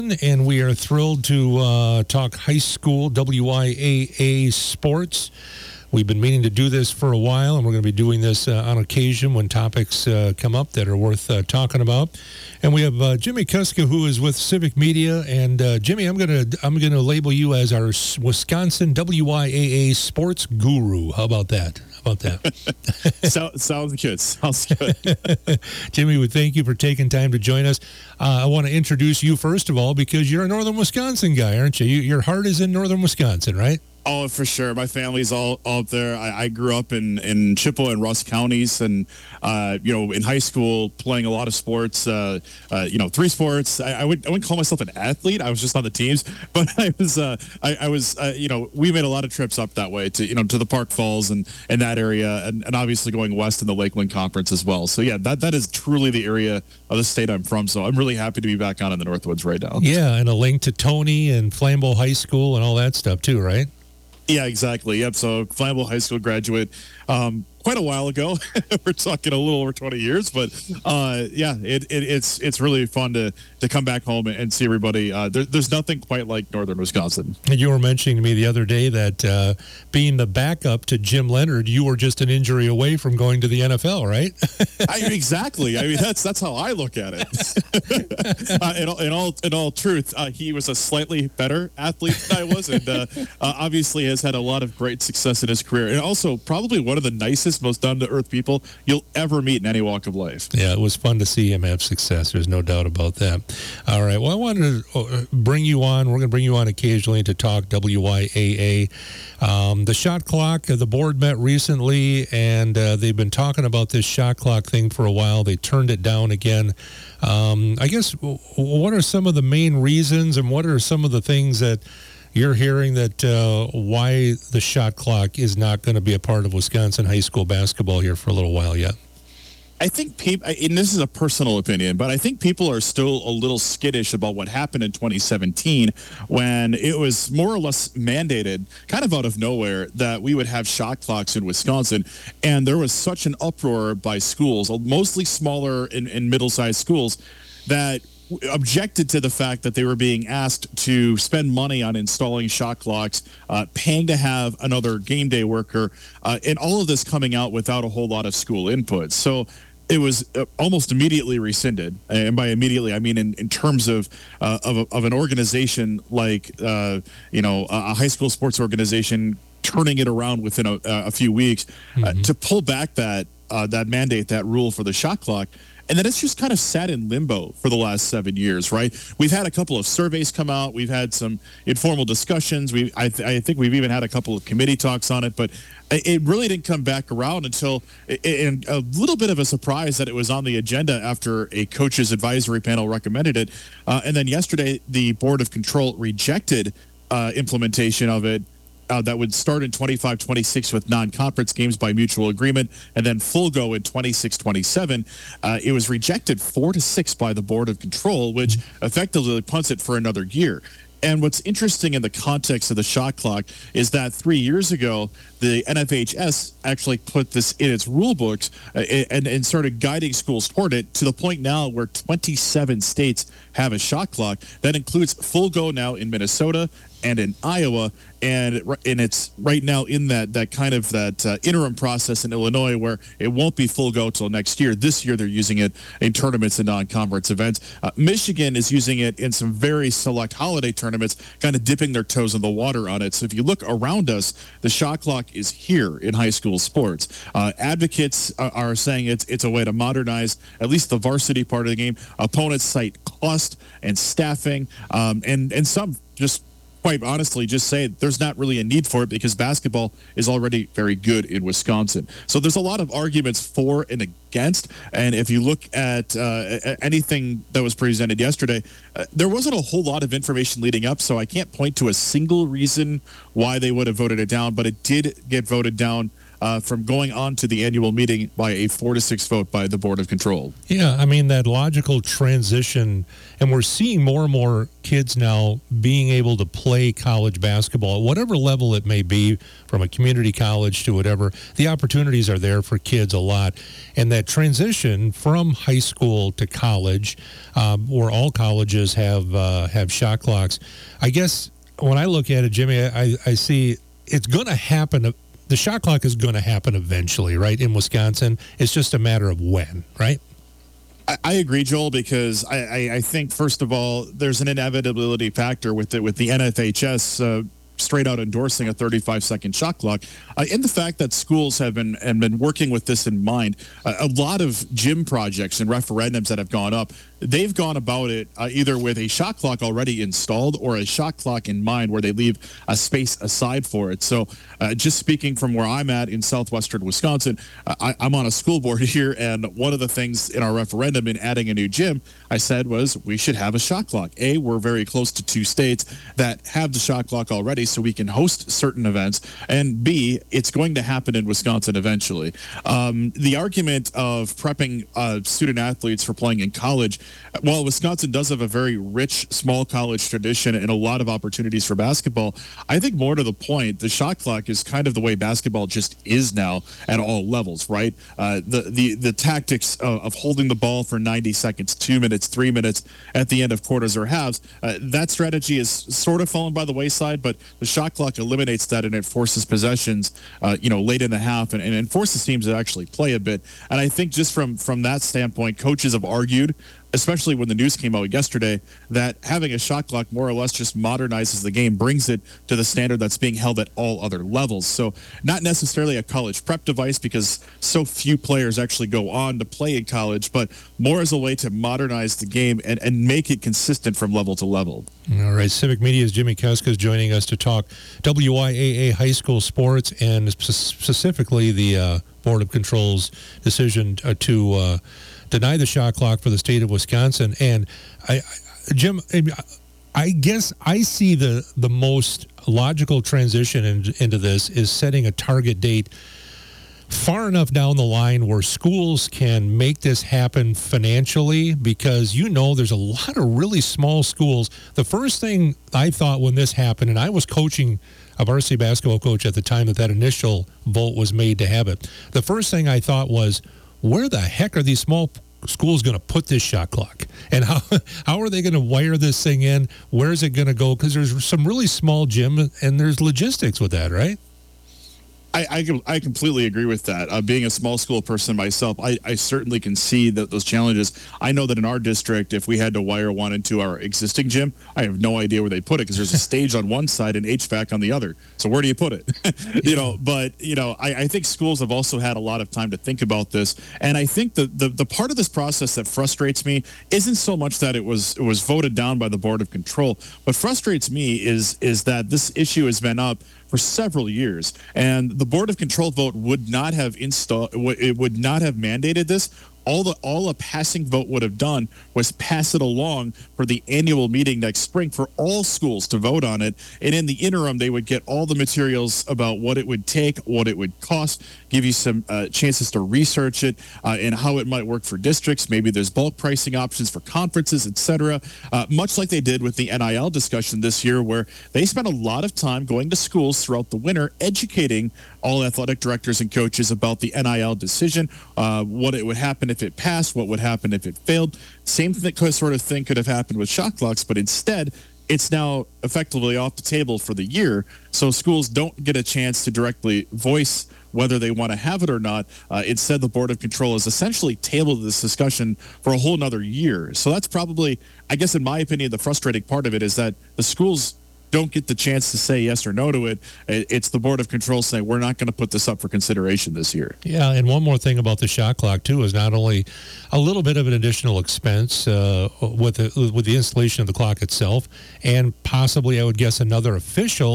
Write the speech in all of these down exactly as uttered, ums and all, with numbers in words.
And we are thrilled to uh, talk high school W I A A sports. We've been meaning to do this for a while, and we're going to be doing this uh, on occasion when topics uh, come up that are worth uh, talking about. And we have uh, Jimmy Kuska, who is with Civic Media. And uh, Jimmy, I'm going to I'm going to label you as our Wisconsin W I A A sports guru. How about that? How about that? so, sounds good. Sounds good. Jimmy, we thank you for taking time to join us. Uh, I want to introduce you first of all because you're a Northern Wisconsin guy, aren't you? you your heart is in Northern Wisconsin, right? Oh, for sure. My family's all, all up there. I, I grew up in, in Chippewa and Rusk counties, and uh, you know, in high school, playing a lot of sports. Uh, uh, you know, three sports. I, I would I wouldn't call myself an athlete. I was just on the teams, but I was uh, I, I was uh, you know, we made a lot of trips up that way to you know to the Park Falls and, and that area, and, and obviously going west in the Lakeland Conference as well. So yeah, that that is truly the area of the state I'm from. So I'm really happy to be back on in the Northwoods right now. Yeah, and a link to Tony and Flambeau High School and all that stuff too, right? Yeah, exactly. Yep. So Flambeau High School graduate um, quite a while ago. We're talking a little over twenty years, but uh, yeah, it, it, it's it's really fun to to come back home and see everybody. Uh, there, there's nothing quite like Northern Wisconsin. And you were mentioning to me the other day that uh, being the backup to Jim Leonard, you were just an injury away from going to the N F L, right? I, exactly. I mean, that's that's how I look at it. uh, in, all, in all in all truth, uh, he was a slightly better athlete than I was, and uh, uh, obviously has had a lot of great success in his career, and also probably one of the nicest, most down-to-earth people you'll ever meet in any walk of life. Yeah, it was fun to see him have success. There's no doubt about that. All right. Well, I wanted to bring you on. We're going to bring you on occasionally to talk W I A A. Um, the shot clock, the board met recently, and uh, they've been talking about this shot clock thing for a while. They turned it down again. Um, I guess, what are some of the main reasons, and what are some of the things that you're hearing that uh, why the shot clock is not going to be a part of Wisconsin high school basketball here for a little while yet? I think people, and this is a personal opinion, but I think people are still a little skittish about what happened in twenty seventeen when it was more or less mandated, kind of out of nowhere, that we would have shot clocks in Wisconsin. And there was such an uproar by schools, mostly smaller and, and middle-sized schools, that objected to the fact that they were being asked to spend money on installing shot clocks, uh, paying to have another game day worker, uh, and all of this coming out without a whole lot of school input. So it was uh, almost immediately rescinded. And by immediately, I mean in, in terms of uh, of, a, of an organization like, uh, you know, a high school sports organization turning it around within a, a few weeks, mm-hmm. uh, to pull back that uh, that mandate, that rule for the shot clock. And then it's just kind of sat in limbo for the last seven years, right? We've had a couple of surveys come out. We've had some informal discussions. We, I, th- I think we've even had a couple of committee talks on it, but it really didn't come back around until, and a little bit of a surprise that it was on the agenda after a coaches advisory panel recommended it. Uh, and then yesterday, the Board of Control rejected uh, implementation of it. Uh, that would start in twenty-five twenty-six with non-conference games by mutual agreement, and then full go in twenty-six twenty-seven. Uh, it was rejected four to six by the Board of Control, which effectively punts it for another year. And what's interesting in the context of the shot clock is that three years ago, the N F H S actually put this in its rule books uh, and, and started guiding schools toward it, to the point now where twenty-seven states have a shot clock. That includes full go now in Minnesota and in Iowa, and and it's right now in that that kind of that uh, interim process in Illinois where it won't be full go till next year. This year they're using it in tournaments and non-conference events. Uh, Michigan is using it in some very select holiday tournaments, kind of dipping their toes in the water on it. So if you look around us, the shot clock is here in high school sports. Uh, advocates are, are saying it's it's a way to modernize at least the varsity part of the game. Opponents cite cost and staffing, um, and and some just quite honestly just say there's not really a need for it because basketball is already very good in Wisconsin. So there's a lot of arguments for and against. And if you look at uh, anything that was presented yesterday, uh, there wasn't a whole lot of information leading up. So I can't point to a single reason why they would have voted it down, but it did get voted down uh, from going on to the annual meeting by a four to six vote by the Board of Control. Yeah, I mean, that logical transition, and we're seeing more and more kids now being able to play college basketball at whatever level it may be, from a community college to whatever. The opportunities are there for kids a lot. And that transition from high school to college, um, where all colleges have uh, have shot clocks, I guess when I look at it, Jimmy, I, I see it's going to happen. The shot clock is going to happen eventually, right, in Wisconsin. It's just a matter of when, right? I, I agree, Joel, because I, I, I think, first of all, there's an inevitability factor with the, with the N F H S uh, straight out endorsing a thirty-five second shot clock. Uh, in the fact that schools have been and been working with this in mind, uh, a lot of gym projects and referendums that have gone up, they've gone about it uh, either with a shot clock already installed or a shot clock in mind where they leave a space aside for it. So uh, just speaking from where I'm at in southwestern Wisconsin, uh, I, I'm on a school board here, and one of the things in our referendum in adding a new gym, I said was we should have a shot clock. A, we're very close to two states that have the shot clock already, so we can host certain events. And B, it's going to happen in Wisconsin eventually. Um, the argument of prepping uh, student athletes for playing in college, while Wisconsin does have a very rich small college tradition and a lot of opportunities for basketball, I think more to the point, the shot clock is kind of the way basketball just is now at all levels, right? Uh, the, the, the tactics of, of holding the ball for ninety seconds, two minutes, three minutes at the end of quarters or halves, uh, that strategy is sort of fallen by the wayside, but the shot clock eliminates that, and it forces possessions, uh, you know, late in the half, and, and forces teams to actually play a bit. And I think just from, from that standpoint, coaches have argued, especially when the news came out yesterday, that having a shot clock more or less just modernizes the game, brings it to the standard that's being held at all other levels. So not necessarily a college prep device, because so few players actually go on to play in college, but more as a way to modernize the game and, and make it consistent from level to level. All right. Civic Media's Jimmy Kuska is joining us to talk W I A A high school sports, and specifically the uh, Board of Control's decision uh, to uh, deny the shot clock for the state of Wisconsin. And I, I, Jim, I guess I see the the most logical transition in, into this is setting a target date far enough down the line where schools can make this happen financially, because you know there's a lot of really small schools. The first thing I thought when this happened, and I was coaching a varsity basketball coach at the time that that initial vote was made to have it, the first thing I thought was, where the heck are these small schools going to put this shot clock? And how how are they going to wire this thing in? Where is it going to go? Because there's some really small gym, and there's logistics with that, right? I, I, I completely agree with that. Uh, being a small school person myself, I, I certainly can see that those challenges. I know that in our district, if we had to wire one into our existing gym, I have no idea where they put it, because there's a stage on one side and H V A C on the other. So where do you put it? you know, but you know, I, I think schools have also had a lot of time to think about this, and I think the, the the part of this process that frustrates me isn't so much that it was it was voted down by the Board of Control. What frustrates me is is that this issue has been up for several years, and the Board of Control vote would not have installed, it would not have mandated this. All the all a passing vote would have done was pass it along for the annual meeting next spring for all schools to vote on it. And in the interim, they would get all the materials about what it would take, what it would cost, give you some uh, chances to research it, uh, and how it might work for districts. Maybe there's bulk pricing options for conferences, et cetera. Uh, much like they did with the N I L discussion this year, where they spent a lot of time going to schools throughout the winter, educating all athletic directors and coaches about the N I L decision, uh, what it would happen if it passed, what would happen if it failed. Same th- sort of thing could have happened with shot clocks, but instead, it's now effectively off the table for the year. So schools don't get a chance to directly voice whether they want to have it or not. Uh, instead, the Board of Control has essentially tabled this discussion for a whole nother year. So that's probably, I guess, in my opinion, the frustrating part of it is that the schools don't get the chance to say yes or no to it. It's the Board of Control saying, we're not going to put this up for consideration this year. Yeah, and one more thing about the shot clock, too, is not only a little bit of an additional expense uh, with, the, with the installation of the clock itself, and possibly, I would guess, another official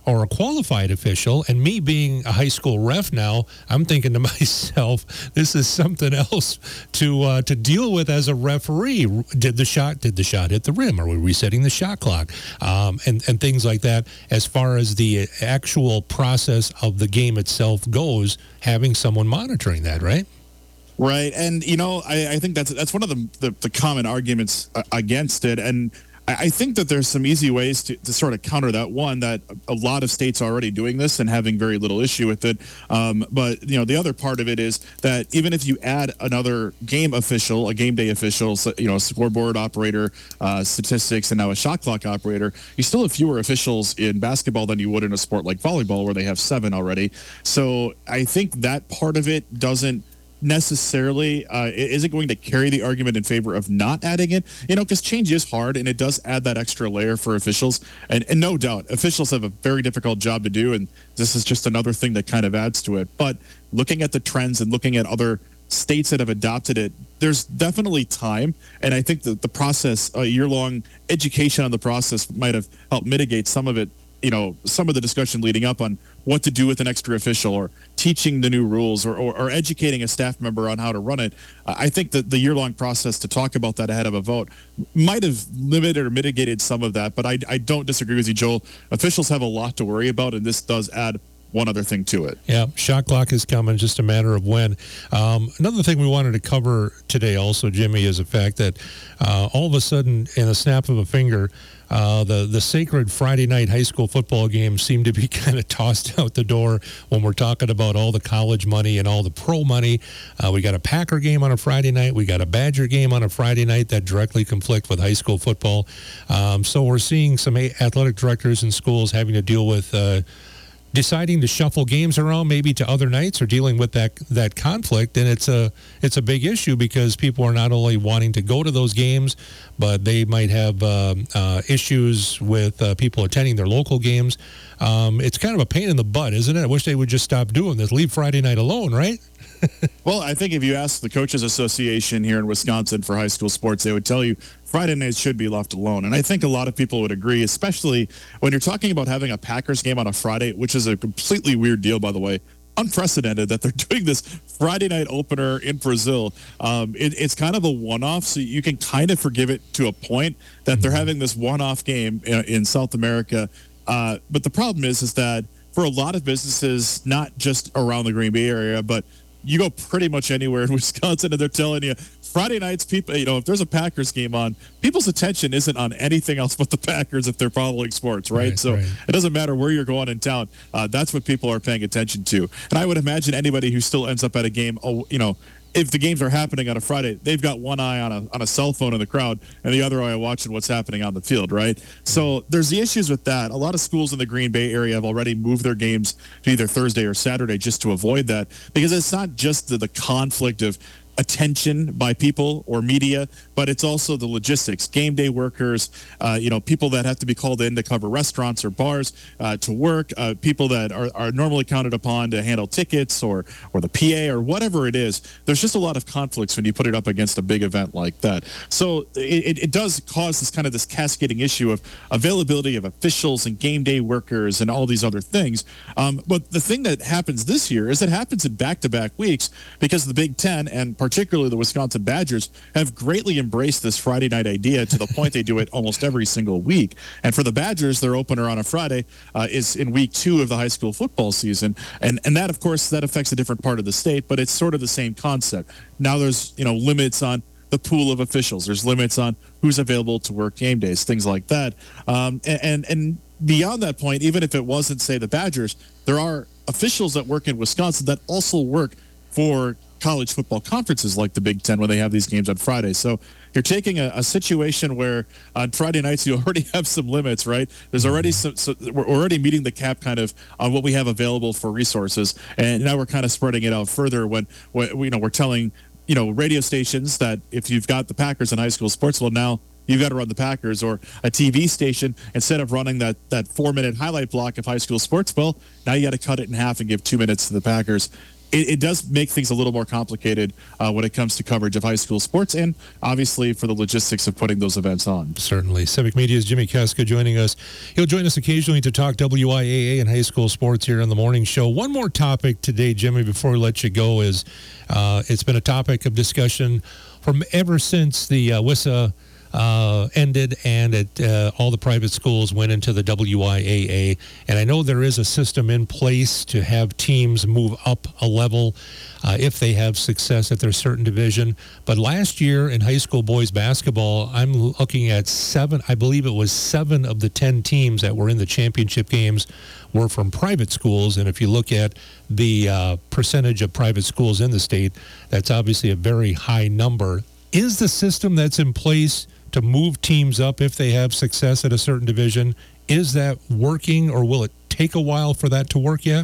or a qualified official. And me being a high school ref now, I'm thinking to myself, this is something else to uh, to deal with as a referee. Did the shot did the shot hit the rim? Are we resetting the shot clock? Um, and, and things like that. As far as the actual process of the game itself goes, having someone monitoring that, right? Right. And, you know, I, I think that's that's one of the, the, the common arguments uh, against it. And I think that there's some easy ways to, to sort of counter that. One, that a lot of states are already doing this and having very little issue with it. Um, but, you know, the other part of it is that even if you add another game official, a game day official, so, you know, a scoreboard operator, uh, statistics, and now a shot clock operator, you still have fewer officials in basketball than you would in a sport like volleyball where they have seven already. So I think that part of it doesn't necessarily uh, isn't going to carry the argument in favor of not adding it, you know, because change is hard and it does add that extra layer for officials. And, and no doubt, officials have a very difficult job to do, and this is just another thing that kind of adds to it. But looking at the trends and looking at other states that have adopted it, there's definitely time. And I think that the process, a year-long education on the process might have helped mitigate some of it, you know, some of the discussion leading up on what to do with an extra official, or teaching the new rules, or, or, or educating a staff member on how to run it. Uh, I think that the year-long process to talk about that ahead of a vote might have limited or mitigated some of that. But I, I don't disagree with you, Joel. Officials have a lot to worry about, and this does add one other thing to it. Yeah, shot clock is coming, just a matter of when. Um, another thing we wanted to cover today also, Jimmy, is the fact that uh, all of a sudden, in a snap of a finger, Uh, the, the sacred Friday night high school football games seem to be kind of tossed out the door when we're talking about all the college money and all the pro money. Uh, we got a Packer game on a Friday night. We got a Badger game on a Friday night that directly conflict with high school football. Um, so we're seeing some athletic directors in schools having to deal with uh, deciding to shuffle games around maybe to other nights, or dealing with that that conflict. And it's a it's a big issue because people are not only wanting to go to those games, but they might have um, uh, issues with uh, people attending their local games. Um, it's kind of a pain in the butt, isn't it? I wish they would just stop doing this. Leave Friday night alone, right? Well, I think if you ask the Coaches Association here in Wisconsin for high school sports, they would tell you Friday nights should be left alone. And I think a lot of people would agree, especially when you're talking about having a Packers game on a Friday, which is a completely weird deal, by the way. Unprecedented that they're doing this Friday night opener in Brazil. Um, it, it's kind of a one-off, so you can kind of forgive it to a point that they're having this one-off game in, in South America. Uh, but the problem is, is that for a lot of businesses, not just around the Green Bay area, but you go pretty much anywhere in Wisconsin, and they're telling you Friday nights, people, you know, if there's a Packers game on, people's attention isn't on anything else but the Packers if they're following sports, right? Right, so right. It doesn't matter where you're going in town. Uh, that's what people are paying attention to. And I would imagine anybody who still ends up at a game, oh, you know, if the games are happening on a Friday, they've got one eye on a on a cell phone in the crowd and the other eye watching what's happening on the field, right? So there's the issues with that. A lot of schools in the Green Bay area have already moved their games to either Thursday or Saturday just to avoid that, because it's not just the, the conflict of attention by people or media, but it's also the logistics, game day workers, uh, you know, people that have to be called in to cover restaurants or bars uh, to work, uh, people that are, are normally counted upon to handle tickets or or the P A or whatever it is. There's just a lot of conflicts when you put it up against a big event like that. So it, it does cause this kind of this cascading issue of availability of officials and game day workers and all these other things. Um, but the thing that happens this year is it happens in back-to-back weeks because the Big Ten and particularly the Wisconsin Badgers have greatly embraced this Friday night idea to the point they do it almost every single week. And for the Badgers, their opener on a Friday uh, is in week two of the high school football season. And and that, of course, that affects a different part of the state, but it's sort of the same concept. Now there's, you know, limits on the pool of officials. There's limits on who's available to work game days, things like that. Um, and, and, and beyond that point, even if it wasn't, say, the Badgers, there are officials that work in Wisconsin that also work for college football conferences like the Big Ten when they have these games on Friday. So you're taking a, a situation where on Friday nights you already have some limits, right? There's already some, so we're already meeting the cap kind of on what we have available for resources, and now we're kind of spreading it out further when, when you know, we're telling, you know, radio stations that if you've got the Packers in high school sports, well, now you've got to run the Packers, or a T V station, instead of running that, that four-minute highlight block of high school sports, well, now you got to cut it in half and give two minutes to the Packers. it, it does make things a little more complicated uh, when it comes to coverage of high school sports, and obviously for the logistics of putting those events on. Certainly. Civic Media's Jimmy Keska joining us. He'll join us occasionally to talk W I A A and high school sports here on the morning show. One more topic today, Jimmy, before we let you go, is uh, it's been a topic of discussion from ever since the uh, W I S A Uh, ended and it, uh, all the private schools went into the W I A A. And I know there is a system in place to have teams move up a level uh, if they have success at their certain division. But last year in high school boys basketball, I'm looking at seven, I believe it was seven of the ten teams that were in the championship games were from private schools. And if you look at the uh, percentage of private schools in the state, that's obviously a very high number. Is the system that's in place to move teams up if they have success at a certain division, is that working, or will it take a while for that to work yet?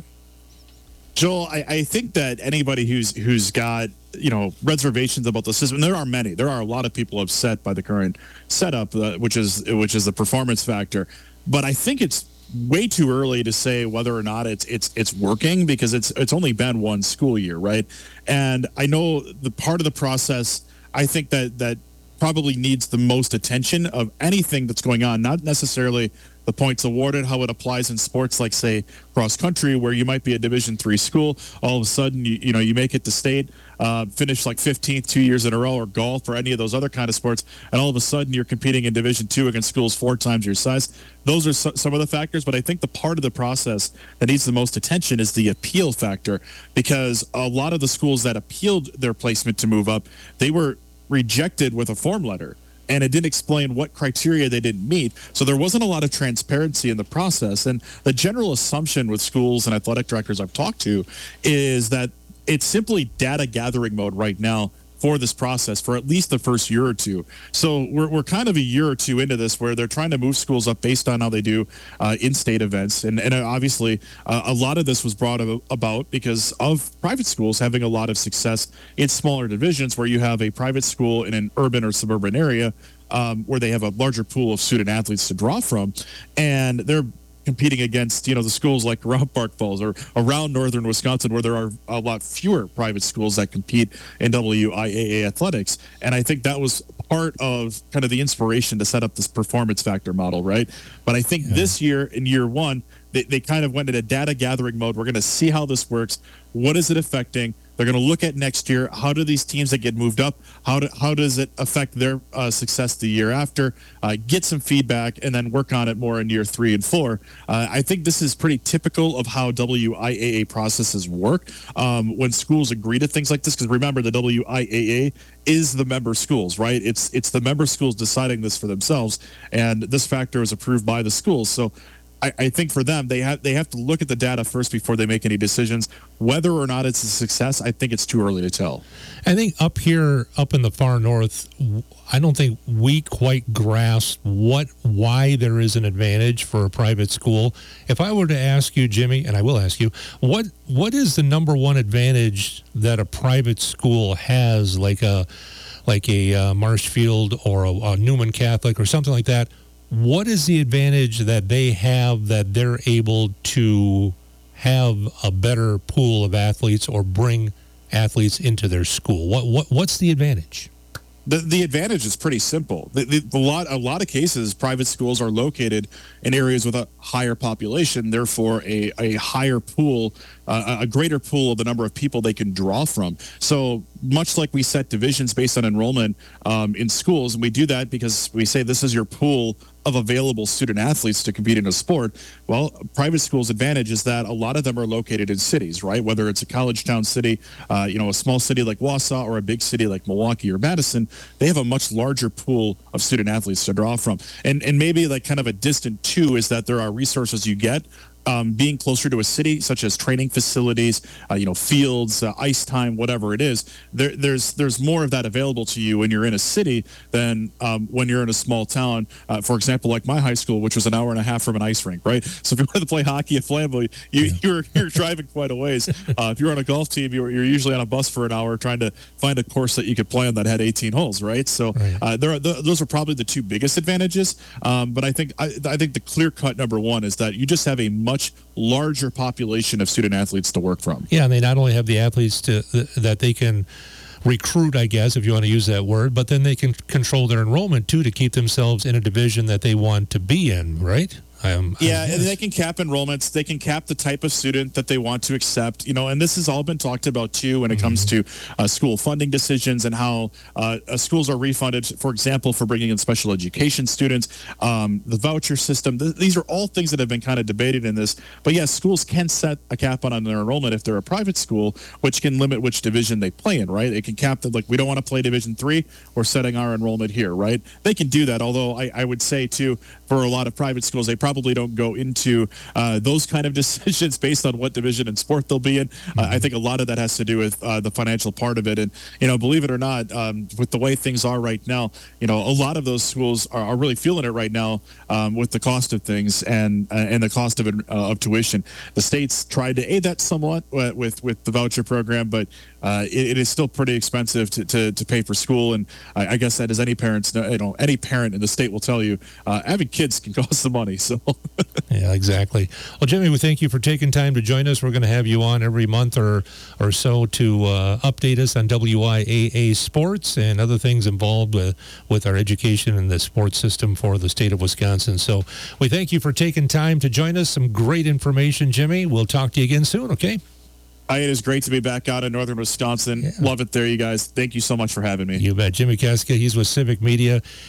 Joel, I, I think that anybody who's who's got, you know, reservations about the system, and there are many, there are a lot of people upset by the current setup, uh, which is which is the performance factor. But I think it's way too early to say whether or not it's it's it's working, because it's it's only been one school year, right? And I know the part of the process, I think that that probably needs the most attention of anything that's going on, not necessarily the points awarded, how it applies in sports like, say, cross country, where you might be a Division three school, all of a sudden you, you know you make it to state, uh, finish like fifteenth two years in a row, or golf or any of those other kind of sports, and all of a sudden you're competing in Division two against schools four times your size. Those are so, some of the factors, but I think the part of the process that needs the most attention is the appeal factor, because a lot of the schools that appealed their placement to move up, they were rejected with a form letter, and it didn't explain what criteria they didn't meet. So there wasn't a lot of transparency in the process. And the general assumption with schools and athletic directors I've talked to is that it's simply data gathering mode right now for this process for at least the first year or two. So we're, we're kind of a year or two into this, where they're trying to move schools up based on how they do uh, in-state events. And, and obviously, uh, a lot of this was brought about because of private schools having a lot of success in smaller divisions, where you have a private school in an urban or suburban area um, where they have a larger pool of student athletes to draw from. And they're competing against, you know, the schools like around Park Falls or around northern Wisconsin, where there are a lot fewer private schools that compete in W I A A athletics. And I think that was part of kind of the inspiration to set up this performance factor model, right? But I think yeah. this year, in year one, they, they kind of went into data gathering mode. We're going to see how this works. What is it affecting? They're going to look at next year. How do these teams that get moved up, how do, how does it affect their uh, success the year after? Uh, get some feedback and then work on it more in year three and four. Uh, I think this is pretty typical of how W I A A processes work um, when schools agree to things like this. Because remember, the W I A A is the member schools, right? It's it's the member schools deciding this for themselves, and this factor is approved by the schools. So I, I think for them, they have they have to look at the data first before they make any decisions. Whether or not it's a success, I think it's too early to tell. I think up here, up in the far north, I don't think we quite grasp what why there is an advantage for a private school. If I were to ask you, Jimmy, and I will ask you, what what is the number one advantage that a private school has, like a like a uh, Marshfield or a, a Newman Catholic or something like that? What is the advantage that they have that they're able to have a better pool of athletes or bring athletes into their school? What what what's the advantage? The the advantage is pretty simple. The, the, the lot a lot of cases, private schools are located in areas with a higher population, therefore a, a higher pool, uh, a greater pool of the number of people they can draw from. So much like we set divisions based on enrollment um, in schools, and we do that because we say this is your pool of available student athletes to compete in a sport. Well, private schools' advantage is that a lot of them are located in cities, right? Whether it's a college town city, uh, you know, a small city like Wausau, or a big city like Milwaukee or Madison, they have a much larger pool of student athletes to draw from. And and maybe like kind of a distant two is that there are resources you get Um, being closer to a city, such as training facilities, uh, you know, fields, uh, ice time, whatever it is. There, there's there's more of that available to you when you're in a city than um, when you're in a small town. Uh, for example, like my high school, which was an hour and a half from an ice rink, right? So if you wanted to play hockey at Flambeau, you, you're you're driving quite a ways. Uh, if you're on a golf team, you're, you're usually on a bus for an hour trying to find a course that you could play on that had eighteen holes, right? So uh, there are, th- those are probably the two biggest advantages. Um, but I think I, I think the clear cut number one is that you just have a much much larger population of student athletes to work from. Yeah, and they not only have the athletes to, that they can recruit, I guess, if you want to use that word, but then they can control their enrollment, too, to keep themselves in a division that they want to be in, right? Um, yeah, and they can cap enrollments. They can cap the type of student that they want to accept. You know, and this has all been talked about too when it mm-hmm. comes to uh, school funding decisions and how uh, uh, schools are refunded. For example, for bringing in special education students, um, the voucher system. Th- these are all things that have been kind of debated in this. But yes, schools can set a cap on, on their enrollment if they're a private school, which can limit which division they play in. Right? It can cap that. Like, we don't want to play Division Three. We're setting our enrollment here. Right? They can do that. Although I, I would say too, for a lot of private schools, they probably don't go into uh, those kind of decisions based on what division in sport they'll be in. Mm-hmm. Uh, I think a lot of that has to do with uh, the financial part of it. And, you know, believe it or not, um, with the way things are right now, you know, a lot of those schools are, are really feeling it right now um, with the cost of things and uh, and the cost of, uh, of tuition. The state's tried to aid that somewhat with, with the voucher program, but uh, it, it is still pretty expensive to, to, to pay for school. And I, I guess that as any parents, you know, any parent in the state will tell you, uh, having kids can cost some money. So. Yeah, exactly. Well, Jimmy, we thank you for taking time to join us. We're going to have you on every month or or so to uh, update us on W I A A sports and other things involved with, with our education and the sports system for the state of Wisconsin. So we thank you for taking time to join us. Some great information, Jimmy. We'll talk to you again soon, okay? It is great to be back out in northern Wisconsin. Yeah. Love it there, you guys. Thank you so much for having me. You bet. Jimmy Kaska, he's with Civic Media.